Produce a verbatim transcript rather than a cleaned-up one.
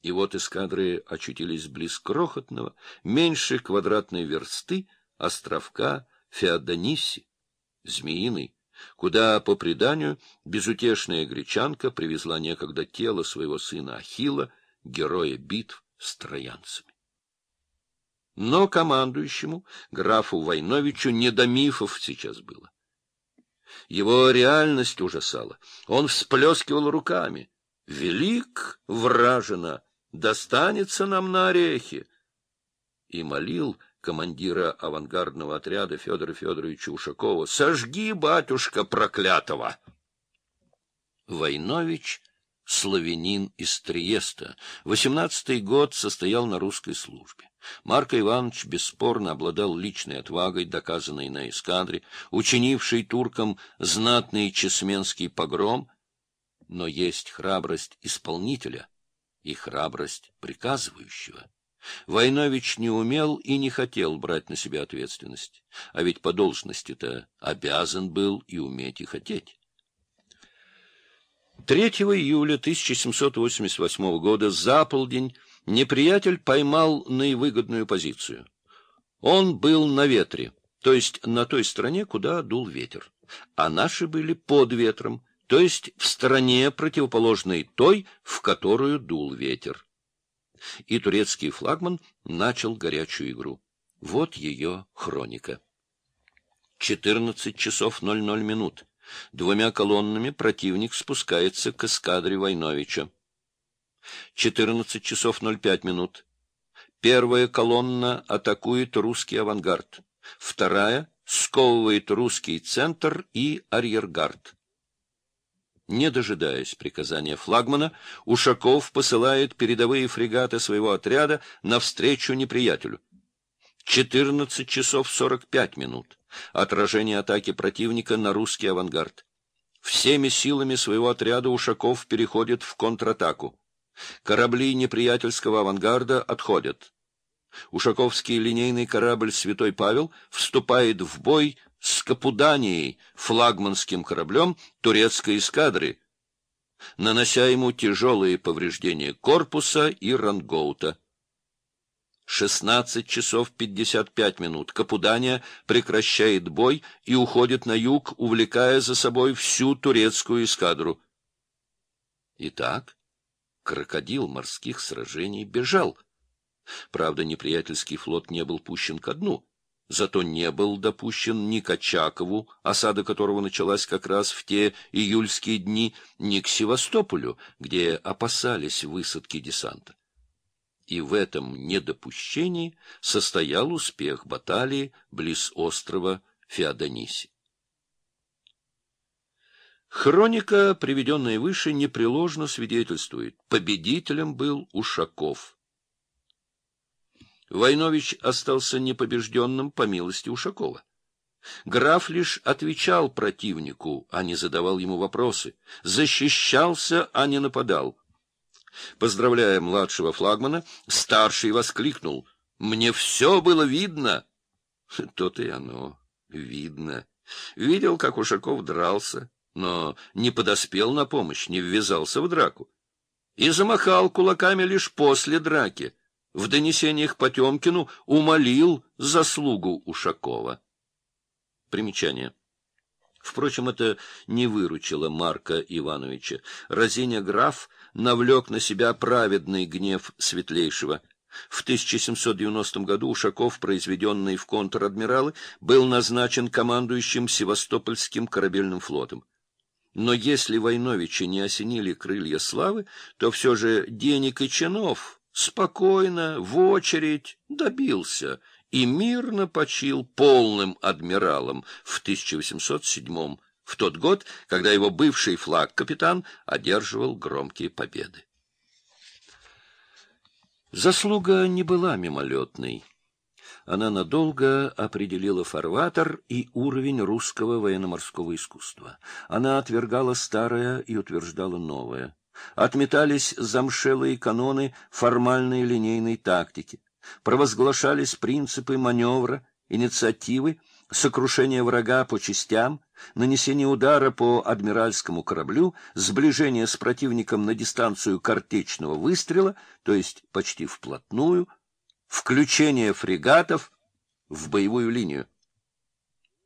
И вот эскадры очутились близ крохотного, меньше квадратной версты, островка Феодосии, Змеиный, куда, по преданию, безутешная гречанка привезла некогда тело своего сына Ахилла, героя битв с троянцами. Но командующему, графу Войновичу, не до мифов сейчас было. Его реальность ужасала. Он всплескивал руками. «Велик вражина! Достанется нам на орехи!» И молил командира авангардного отряда Федора Федоровича Ушакова: «Сожги, батюшка, проклятого!» Войнович — славянин из Триеста. Восемнадцатый год состоял на русской службе. Марко Иванович бесспорно обладал личной отвагой, доказанной на эскадре, учинившей туркам знатный чесменский погром, но есть храбрость исполнителя и храбрость приказывающего. Войнович не умел и не хотел брать на себя ответственность, а ведь по должности-то обязан был и уметь, и хотеть. третьего июля тысяча семьсот восемьдесят восьмого года за полдень неприятель поймал наивыгодную позицию. Он был на ветре, то есть на той стороне, куда дул ветер, а наши были под ветром, то есть в стороне, противоположной той, в которую дул ветер. И турецкий флагман начал горячую игру. Вот ее хроника. четырнадцать часов ноль ноль минут. Двумя колоннами противник спускается к эскадре Войновича. четырнадцать часов ноль пять минут. Первая колонна атакует русский авангард. Вторая сковывает русский центр и арьергард. Не дожидаясь приказания флагмана, Ушаков посылает передовые фрегаты своего отряда навстречу неприятелю. четырнадцать часов сорок пять минут. Отражение атаки противника на русский авангард. Всеми силами своего отряда Ушаков переходит в контратаку. Корабли неприятельского авангарда отходят. Ушаковский линейный корабль «Святой Павел» вступает в бой с Капуданией, флагманским кораблем турецкой эскадры, нанося ему тяжелые повреждения корпуса и рангоута. шестнадцать часов пятьдесят пять минут. Капудания прекращает бой и уходит на юг, увлекая за собой всю турецкую эскадру. Итак, крокодил морских сражений бежал. Правда, неприятельский флот не был пущен ко дну, зато не был допущен ни к Очакову, осада которого началась как раз в те июльские дни, ни к Севастополю, где опасались высадки десанта. И в этом недопущении состоял успех баталии близ острова Феодосии. Хроника, приведенная выше, непреложно свидетельствует: победителем был Ушаков. Войнович остался непобежденным по милости Ушакова. Граф лишь отвечал противнику, а не задавал ему вопросы, защищался, а не нападал. Поздравляя младшего флагмана, старший воскликнул: «Мне все было видно!» То-то и оно, видно. Видел, как Ушаков дрался, но не подоспел на помощь, не ввязался в драку. И замахал кулаками лишь после драки. В донесениях Потемкину умолил заслугу Ушакова. Примечание. Впрочем, это не выручило Марка Ивановича. Разиня граф навлек на себя праведный гнев светлейшего. В тысяча семьсот девяностом году Ушаков, произведенный в контр-адмиралы, был назначен командующим Севастопольским корабельным флотом. Но если Войновича не осенили крылья славы, то все же денег и чинов спокойно, в очередь, добился и мирно почил полным адмиралом в тысяча восемьсот седьмом, в тот год, когда его бывший флаг-капитан одерживал громкие победы. Заслуга не была мимолетной. Она надолго определила фарватер и уровень русского военно-морского искусства. Она отвергала старое и утверждала новое. Отметались замшелые каноны формальной линейной тактики. Провозглашались принципы маневра, инициативы, сокрушение врага по частям, нанесение удара по адмиральскому кораблю, сближение с противником на дистанцию картечного выстрела, то есть почти вплотную, включение фрегатов в боевую линию.